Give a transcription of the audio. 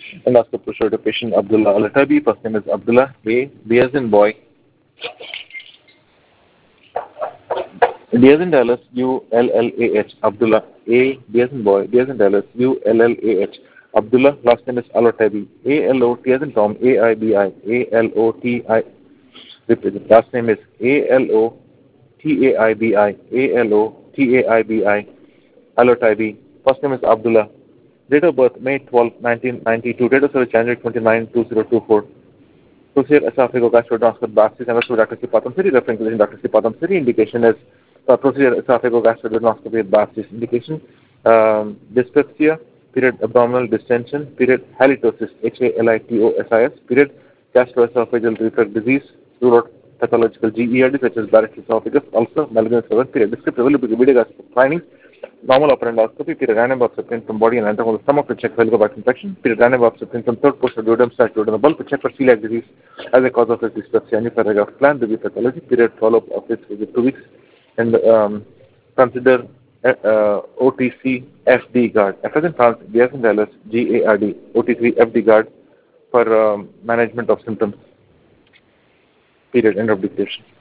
Endoscopy showed a patient Abdullah Al-Tabi. First name is Abdullah. A. B as in boy. D as in Dallas. U-L-L-A-H. Abdullah. A. B as in boy. D as in Dallas. U-L-L-A-H. Abdullah. Last name is Al-Tabi. A-L-O-T as in Tom. A-I-B-I. A-L-O-T-I. Repeat. Last name is A-L-O-T-A-I-B-I. A-L-O-T-A-I-B-I. Al-Tabi. First name is Abdullah. Date of birth, May 12, 1992. Date of service, January 29, 2024. Procedure, esophagogastrogroscopy biopsy, MS through Dr. Sipatam Siri, referring to Dr. Sipatam Siri. Indication is procedure, esophagogastrogroscopy biopsy. Indication, dyspepsia, period, abdominal distension, period, halitosis, Halitosis, period, gastroesophageal reflux disease, pathological GERD, such as Barrett's esophagus, ulcer, malignant liver, period, descriptive video findings, normal upper endoscopy, period, random biopsy print from body and antrum of the stomach to check for helicobacter infection, period, random biopsy print from third portion of duodenum / duodenal bulb to check for celiac disease as a cause of this dyspepsia. New paragraph plan, review pathology, period, follow-up of this visit 2 weeks, and consider OTC FD guard. F as in France, D as in Dallas, GARD, OTC FD guard for management of symptoms. Period. End of dictation.